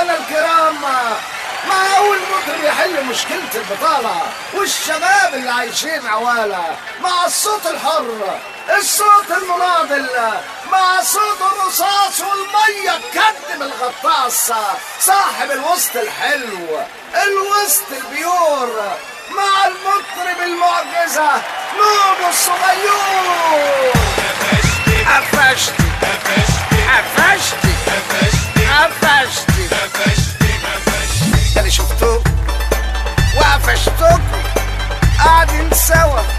مستمعينا الكرام، معقول ممكن يحل مشكلة البطالة والشباب اللي عايشين عوالة مع الصوت الحر، الصوت المناضل، مع صوت الرصاص والمية تكدم الغطاس، صاحب الوسط الحلو، الوسط البيور، مع المطرب المعجزة نونو الصغيور. قفشتي قفشتي قفشتي قفشتي، أنا شفتوك وقفشتوك قاعدين سوا